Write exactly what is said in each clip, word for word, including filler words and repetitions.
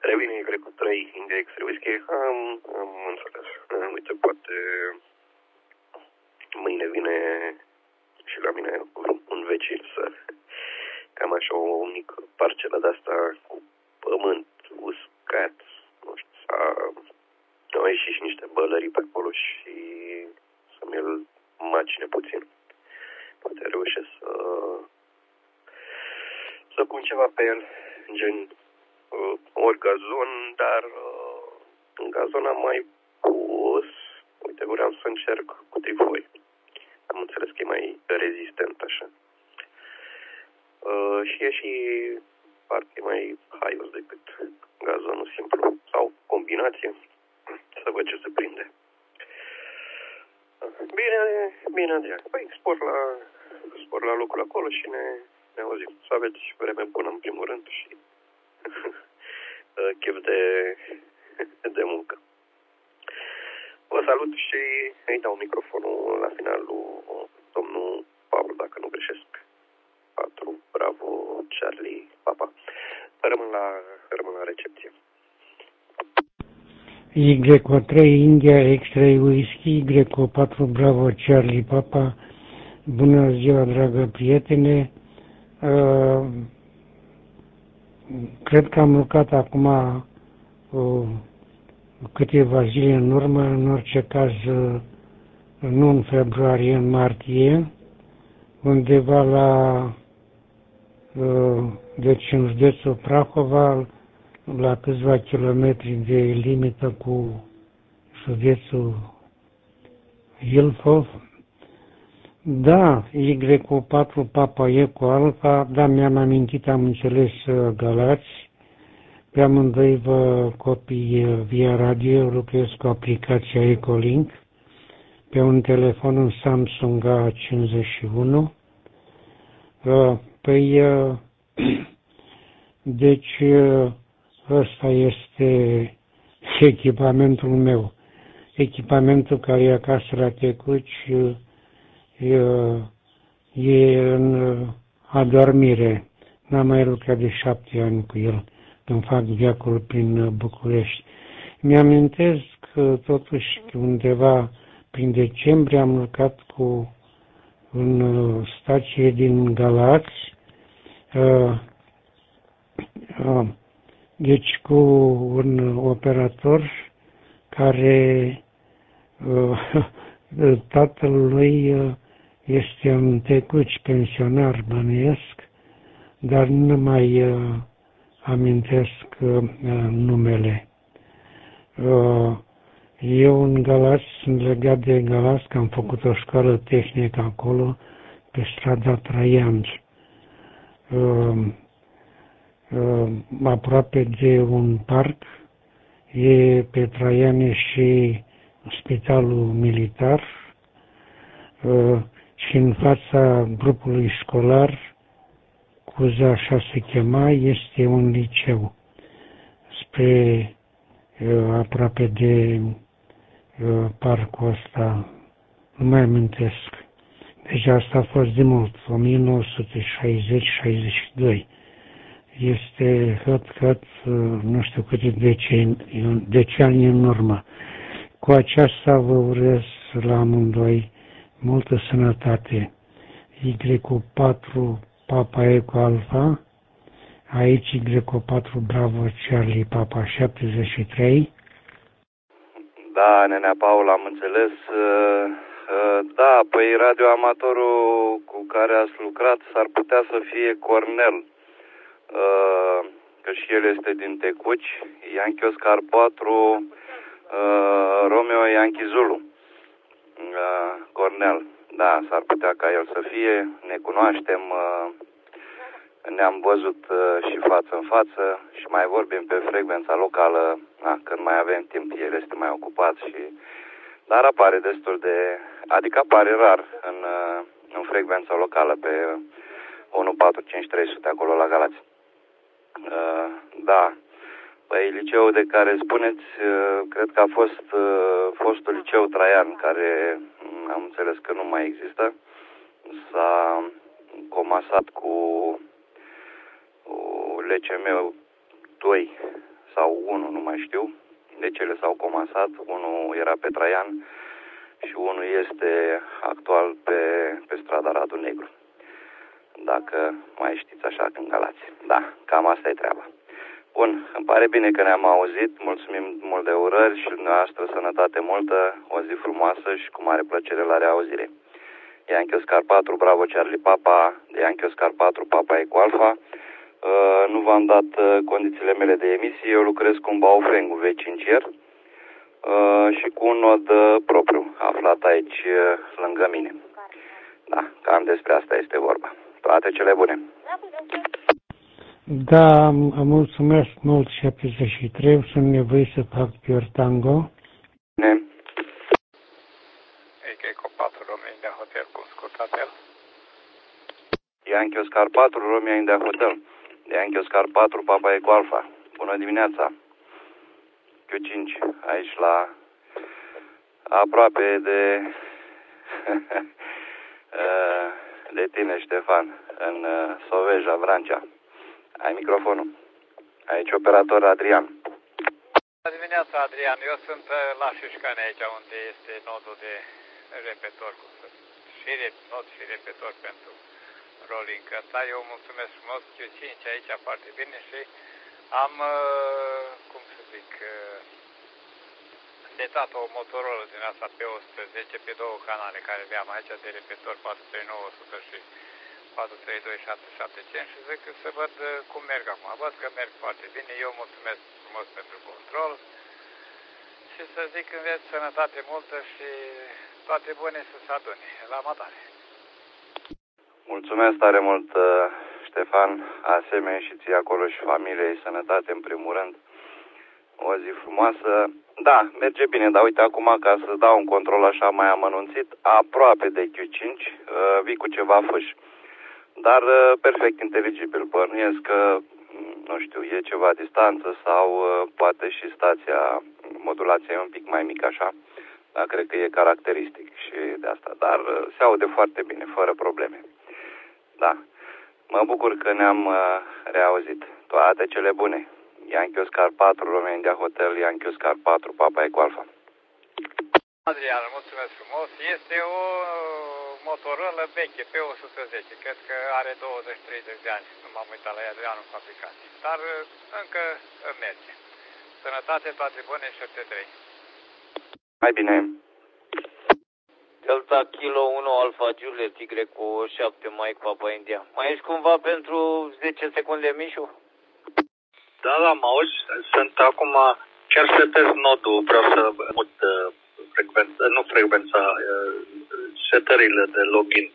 Revine Y cu trei, India X-ray Whisky. Am, am înțeles. Uite, poate mâine vine și la mine un vecin să cam așa o mică parcelă de-asta cu pământ uscat. Nu știu, s-a... au ieșit și niște bălării pe acolo și să mi-l macine puțin. Poate reușesc să să pun ceva pe el, gen uh, ori gazon, dar uh, în gazon am mai pus, uite, vreau să încerc cu trifoi. Am înțeles că e mai rezistent așa. Uh, și e și parcă e mai haios decât gazonul simplu. Sau combinație. Să văd ce se prinde. Bine, bine, Adrian. Păi spor la, spor la locul acolo și ne, ne auzim. Să aveți vreme bună în primul rând și chef de, de muncă. Vă salut și îi dau microfonul la finalul domnul Paul, dacă nu greșesc. patru, Bravo, Charlie, Papa. Rămân la, rămân la recepție. Y trei, India X-ray Whisky, Y patru, Bravo, Charlie, Papa. Bună ziua, dragă prietene. Uh, cred că am lucrat acum uh, câteva zile în urmă, în orice caz uh, nu în februarie, în martie, undeva la uh, deci în județul Prahova, la câțiva kilometri de limită cu județul Ilfov. Da, Y patru, Papa Eco Alfa, da, mi-am amintit, am înțeles Galați. Pe amândoi vă copii via radio, lucrez cu aplicația Ecolink, pe un telefon în Samsung A cincizeci și unu. Păi, deci, ăsta este echipamentul meu. Echipamentul care e acasă la Tecuci e, e în adormire. N-am mai lucrat de șapte ani cu el, când fac viacul prin București. Mi-amintesc că totuși undeva prin decembrie am lucrat cu în stație din Galați, uh, uh, deci cu un operator care uh, tatăl lui este un Tecuci pensionar, bănuiesc, dar nu mai uh, amintesc uh, numele. Uh, eu în Galați sunt legat de Galați, că am făcut o școală tehnică acolo, pe strada Traian. Uh, uh, aproape de un parc, e pe Traiane și spitalul militar, uh, și în fața grupului școlar, Cuza așa se chema, este un liceu, spre uh, aproape de uh, parcul ăsta, nu mai amintesc. Deci asta a fost de mult, o mie nouă sute șaizeci șaizeci și doi. Este hăt, hăt, nu știu câte decenii, deci ani în urmă. Cu aceasta vă urez la amândoi multă sănătate. Y patru, Papa Eco Alfa, aici Y patru, Bravo, Charlie, Papa șaptezeci și trei. Da, nenea Paul, am înțeles. Da, păi radioamatorul cu care ați lucrat s-ar putea să fie Cornel, că și el este din Tecuci, Yankee Oscar patru, Romeo Yankee Zulu. Cornel, da, s-ar putea ca el să fie, ne cunoaștem, ne-am văzut și față în față și mai vorbim pe frecvența locală, na, când mai avem timp, el este mai ocupat și... Dar apare destul de... adică apare rar în, în frecvența locală pe unu patru cinci trei sute acolo la Galați. Uh, da. Păi liceul de care spuneți, uh, cred că a fost uh, fostul liceu Traian, care am înțeles că nu mai există. S-a comasat cu, cu L C M doi sau unu, nu mai știu. Deci ele s-au comasat, unul era pe Traian și unul este actual pe, pe strada Radu Negru. Dacă mai știți așa în Galați. Da, cam asta e treaba. Bun, îmi pare bine că ne-am auzit, mulțumim mult de urări și dumneavoastră sănătate multă, o zi frumoasă și cu mare plăcere la reauzire. Yankee Oscar patru, Bravo Charlie Papa, Yankee Oscar patru, Papa Eco Alpha. Uh, nu v-am dat uh, condițiile mele de emisie, eu lucrez cu un Baofeng V cinci R uh, și cu un nod uh, propriu, aflat aici uh, lângă mine. Da, cam despre asta este vorba. Toate cele bune! Da, mulțumesc mult șaptezeci și trei, sunt nevoit să fac Pure Tango. Ne. Eco patru, Romeo India Hotel, cum scurt apel? Yankee Oscar patru, Romeo India Hotel. Yankee Oscar patru, Papa Eco Alpha. Bună dimineața! Q cinci, aici la aproape de de tine, Ștefan, în Soveja, Vrancea. Ai microfonul. Aici operator Adrian. Bună dimineața, Adrian. Eu sunt la Șișcane, aici unde este nodul de repetor, și nod și repetor pentru rolling ăsta. Eu mulțumesc frumos, Q cinci aici foarte bine și am, cum să zic, setat o Motorola din asta pe o sută zece, pe două canale care le-am aici de repetor patru trei nouă o sută și patru trei doi șapte șapte cinci și zic să văd cum merg acum. Văd că merg foarte bine, eu mulțumesc frumos pentru control și să zic în viață sănătate multă și toate bune să se adune. La matare! Mulțumesc tare mult, Ștefan, asemenea și ție acolo și familiei, sănătate în primul rând. O zi frumoasă. Da, merge bine, dar uite acum ca să dau un control așa mai amănunțit, aproape de Q cinci, uh, vii cu ceva fâși. Dar uh, perfect inteligibil, bănuiesc că, nu știu, e ceva distanță sau uh, poate și stația, modulația e un pic mai mică așa, dar cred că e caracteristic și de asta. Dar uh, se aude foarte bine, fără probleme. Da, mă bucur că ne-am uh, reauzit. Toate cele bune! Yankee Oscar patru, Romeo India Hotel, Yankee Oscar patru, Papa Eco Alpha. Adrian, mulțumesc frumos. Este o Motorola veche, pe o sută zece. Cred că are douăzeci treizeci de ani. Nu m-am uitat la ea de anul fabricație. Dar încă merge. Sănătate, toate bune, șapte trei. Mai bine. Delta Kilo unu Alpha Juliet Y cu șapte Mike Papa India. Mai ești cumva pentru zece secunde, Mișu? Da, da, mă auzi? Sunt acum, chiar setez nodul, vreau să mut uh, frecvența, nu frecvența, uh, setările de login.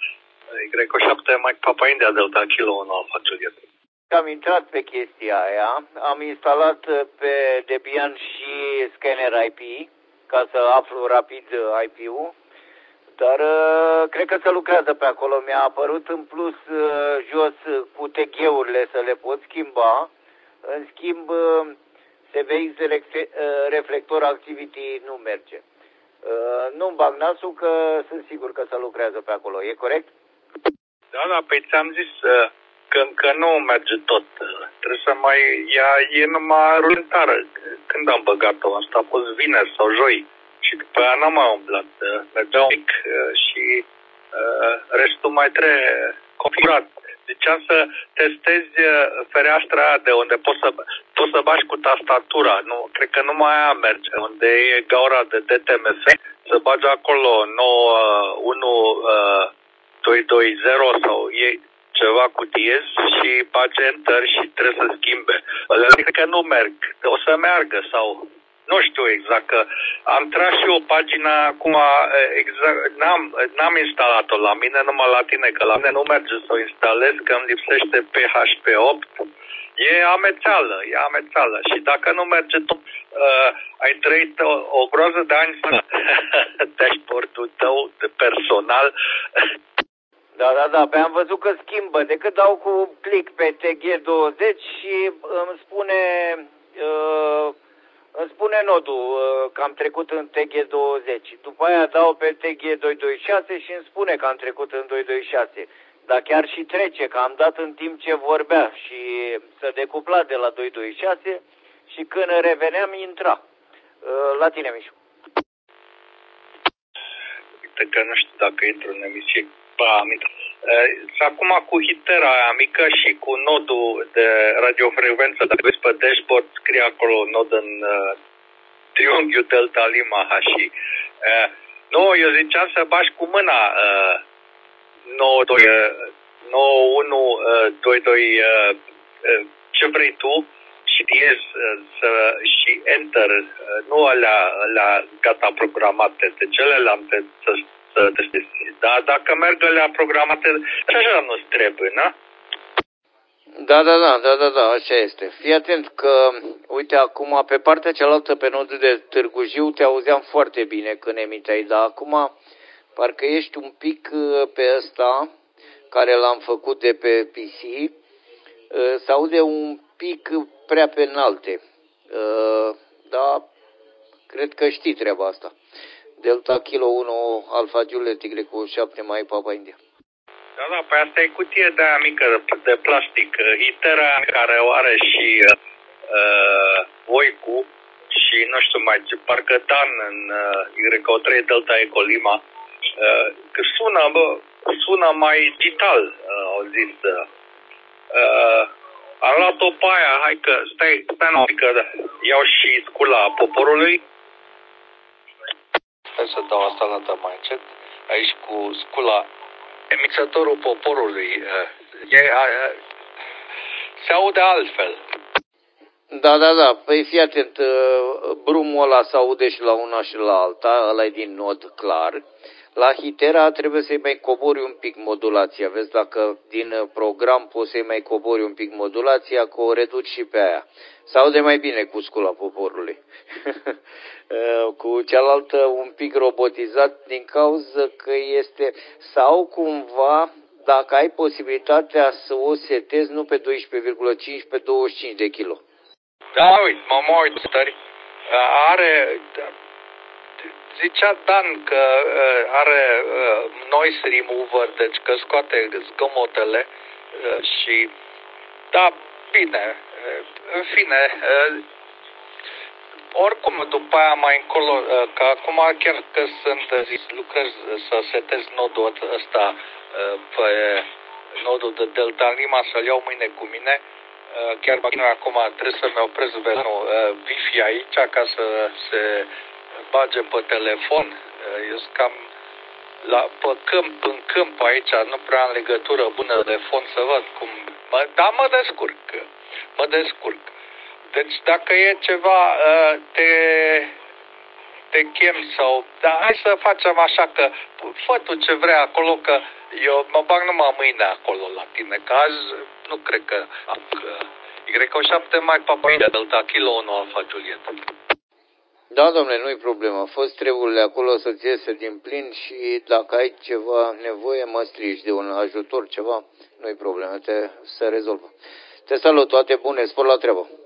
Y șapte Mike Papa India Delta Kilo unu Alpha Juliet. Am intrat pe chestia aia, am instalat pe Debian și scanner I P, ca să aflu rapid I P-ul, dar uh, cred că se lucrează pe acolo. Mi-a apărut în plus uh, jos cu T G-urile să le pot schimba. În schimb, S V X Reflector Activity nu merge. Nu-mi bag nasul că sunt sigur că se lucrează pe acolo. E corect? Da, da, păi ți-am zis că, că nu merge tot. Trebuie să mai... Ea e numai rulentară. Când am băgat-o? Asta a fost vineri sau joi. Și după aia n-am mai umblat. Mergea un pic și restul mai trebuie configurat. Deci am să testezi fereastra aia de unde poți să, poți să bagi cu tastatura. Nu, cred că numai aia merge. Unde e gaura de D T M F, să bagi acolo nouă unu doi doi zero sau e ceva cu diez și bagi Enter și trebuie să schimbe. Cred că nu merg. O să meargă sau... Nu știu exact, că am tras și o pagină acum, exact, n-am, n-am instalat-o la mine, numai la tine, că la mine nu merge să o instalez, că îmi lipsește P H P opt. E amețeală, e amețeală. Și dacă nu merge tu, uh, ai trăit o, o groază de ani să dashboard-ul tău de personal. Da, da, da, pe am văzut că schimbă, decât dau cu click pe T G douăzeci și îmi spune... Uh, Îmi spune nodul că am trecut în T G douăzeci. După aia dau pe T G doi doi șase și îmi spune că am trecut în doi doi șase. Dar chiar și trece, că am dat în timp ce vorbea și să decupla de la doi doi șase și când reveneam, intra. La tine, Mișu. Uite că nu știu dacă intru în emisie. Ba, aminte. Și acum cu hitera aia mică și cu nodul de radiofrecvență, dacă vezi pe dashboard, scrie acolo nod în uh, triunghiul Delta Lima H și uh, nu, eu ziceam să bași cu mâna uh, nouă unu doi doi uh, uh, ce vrei tu și diez uh, să, și enter, uh, nu alea, alea gata programate, de cele le-am te, să, să testez. Dar dacă merg alea programate, așa nu-ți trebuie, na? Da, da, da, da, da, da, așa este. Fii atent că, uite, acum, pe partea cealaltă, pe nodul de Târgu Jiu, te auzeam foarte bine când emiteai, dar acum parcă ești un pic pe ăsta, care l-am făcut de pe P C, se aude un pic prea pe înalte. Da, cred că știi treaba asta. Delta Kilo unu Alfa Juliet Y șapte mai Papa India. Da, da, păi asta e cutie de aia mică de, de plastic. Hitera care o are și uh, Voicu și nu știu mai ce, parcă Dan în uh, Y O trei Delta Eco Lima. Uh, că sună, bă, sună mai digital, uh, au zis. Uh, am luat-o pe aia, hai că, stai, stai un pic, că iau și scula poporului. Hai să dau asta la dă mai încet. Aici cu scula emițătorul poporului. E, se aude altfel. Da, da, da. Păi fii atent, brumul ăla se aude și la una și la alta, ăla e din nod clar. La Hitera trebuie să-i mai cobori un pic modulația. Vezi dacă din program poți să-i mai cobori un pic modulația, că o reduci și pe aia. Se aude mai bine cu scula poporului. Cu cealaltă un pic robotizat din cauza că este, sau cumva, dacă ai posibilitatea să o setezi nu pe doisprezece virgulă cinci, pe douăzeci și cinci de kilo. Da, uite, mă mă uit, stări. Are, zicea Dan că are noise remover, deci că scoate zgomotele și, da, bine, în fine, oricum, după aia mai încolo, că acum chiar că sunt zis, lucrez să setez nodul ăsta pe nodul de Delta Lima, să-l iau mâine cu mine. Chiar acum trebuie să-mi opresc venul Wi-Fi aici ca să se bage pe telefon. Eu sunt cam la, pe câmp, în câmp aici, nu prea am legătură bună de fon să văd cum... Mă, dar mă descurc, mă descurc. Deci dacă e ceva, te, te chem sau... Dar hai să facem așa că fă tu ce vrei acolo, că eu mă bag numai mâine acolo la tine, că azi nu cred că... Y O șapte mai Papa India, Delta Kilo unu Alfa Juliet. Da, domnule, nu-i problemă. Fă treburile acolo să-ți iese din plin și dacă ai ceva nevoie, mă strigi de un ajutor, ceva, nu-i problemă, te, se rezolvă. Te salut, toate bune, spor la treabă.